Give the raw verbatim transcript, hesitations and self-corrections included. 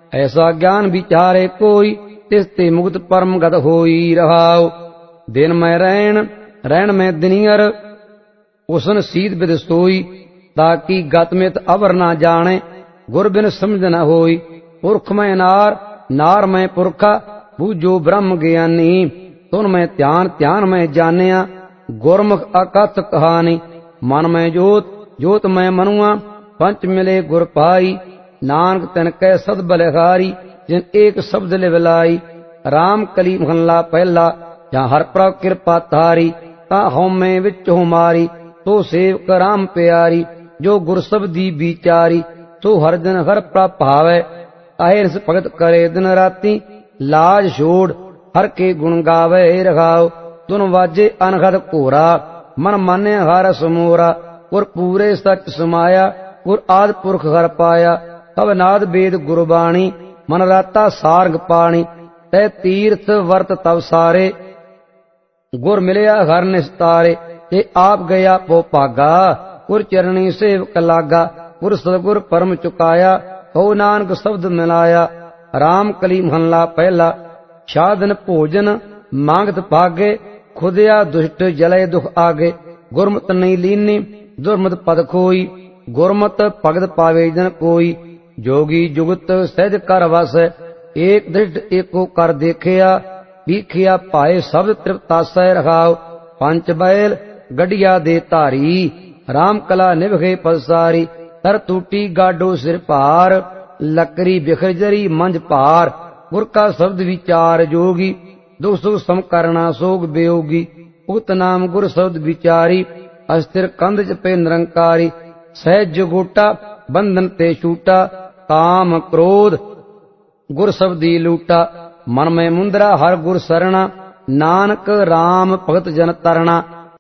ऐसा ज्ञान विचारे कोई, तिस ते मुक्त परम गत होई रहाओ। दिन में रैन रैन में दिनियर, उसन सीध बिद सोई, ताकि गत मित अवर ना जाने, गुर बिन समझ न होई। पुरख में नार नार में पुरखा, बूझो ब्रह्म ज्ञानी, तुन में ध्यान ध्यान में जानिया, गुरमुख अकथ कहानी। मन में जोत जोत में मनुआ, पंच मिले गुर पाई, नानक तिन कै सद बलिहारी, जिन एक शब्द लिवलाई। राम कली महला पहला, जहाँ हर प्रभ कृपा तारी, ता हौमे विच हुमारी, तो सेवक राम प्यारी। जो गुर शब्दी विचारी, तो हर दिन हर प्रभ भावै, ताहे रस भगत करे दिन राती। लाज छोड़ हर के गुण गावे रघाओ, तुन वाजे अनहद घोरा, मन माने हर समोरा। गुर पूरे सच समाया, गुर आदि पुरख हर पाया, तब नाद वेद गुरबाणी, मन राता सारंग पाणी। तै तीर्थ वर्त तब सारे, गुर मिलया हर निस्तारे। ते आप गया पो भागा, गुर चरणी सेवक लागा। गुर सतगुर परम चुकाया, कहो नानक शब्द मिलाया। राम कली महला पहला, साधन भोजन मांगत भागे, खुदया दुष्ट जलय दुख आगे। गुरमत नहीं लीनी दुर्मत पद खोई, गुरमत भगत पावे जन कोई। जोगी जुगत सहज कर वस, एक दृढ़ एको कर देखिया। बीखिया पाए शब्द तृप्तासै रखाओ, पंच बैल गढ़िया दे धारी, राम कला निभगे पदसारी। तर टूटी गाडो सिर भार, लकड़ी बिखर जरी मंझ पार। गुर का शब्द विचार जोगी, दुख सुख सम करना सोग बेयोगी। उक्त नाम गुर शब्द विचारी, अस्थिर कंध जपे निरंकारी। सहज गोटा बंधन ते छूटा, काम क्रोध गुर शब्दी लूटा। मन में मुंदरा हर गुर सरना, नानक राम भगत जन तरना।